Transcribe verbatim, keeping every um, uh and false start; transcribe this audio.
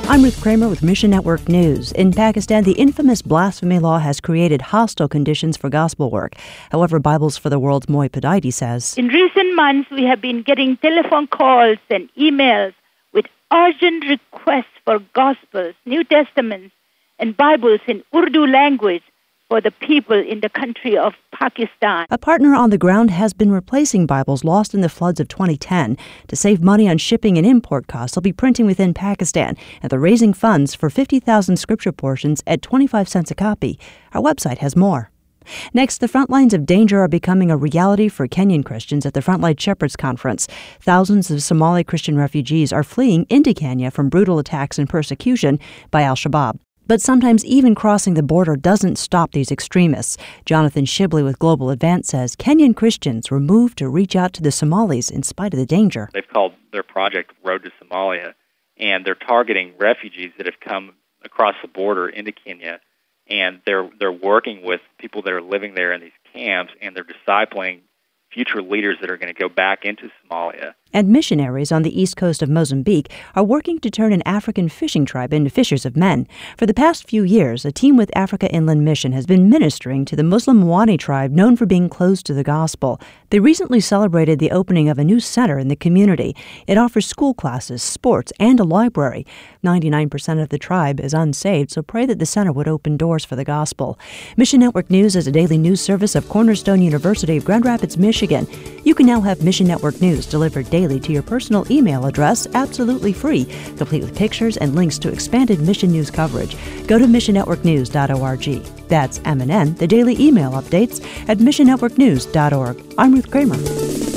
I'm Ruth Kramer with Mission Network News. In Pakistan, the infamous blasphemy law has created hostile conditions for gospel work. However, Bibles for the World's Moy Padaiti says, in recent months, we have been getting telephone calls and emails with urgent requests for Gospels, New Testaments, and Bibles in Urdu language for the people in the country of Pakistan. A partner on the ground has been replacing Bibles lost in the floods of twenty ten. To save money on shipping and import costs, they'll be printing within Pakistan, and they're raising funds for fifty thousand scripture portions at twenty-five cents a copy. Our website has more. Next, the front lines of danger are becoming a reality for Kenyan Christians at the Frontline Shepherds Conference. Thousands of Somali Christian refugees are fleeing into Kenya from brutal attacks and persecution by al-Shabaab. But sometimes even crossing the border doesn't stop these extremists. Jonathan Shibley with Global Advance says Kenyan Christians were moved to reach out to the Somalis in spite of the danger. They've called their project Road to Somalia, and they're targeting refugees that have come across the border into Kenya, and they're they're working with people that are living there in these camps, and they're discipling future leaders that are going to go back into Somalia. And missionaries on the east coast of Mozambique are working to turn an African fishing tribe into fishers of men. For the past few years, a team with Africa Inland Mission has been ministering to the Muslim Mwani tribe known for being closed to the gospel. They recently celebrated the opening of a new center in the community. It offers school classes, sports, and a library. ninety-nine percent of the tribe is unsaved, so pray that the center would open doors for the gospel. Mission Network News is a daily news service of Cornerstone University of Grand Rapids, Michigan. You can now have Mission Network News delivered daily to your personal email address absolutely free, complete with pictures and links to expanded mission news coverage. Go to mission network news dot org. That's M N N, the daily email updates at mission network news dot org. I'm Ruth Kramer.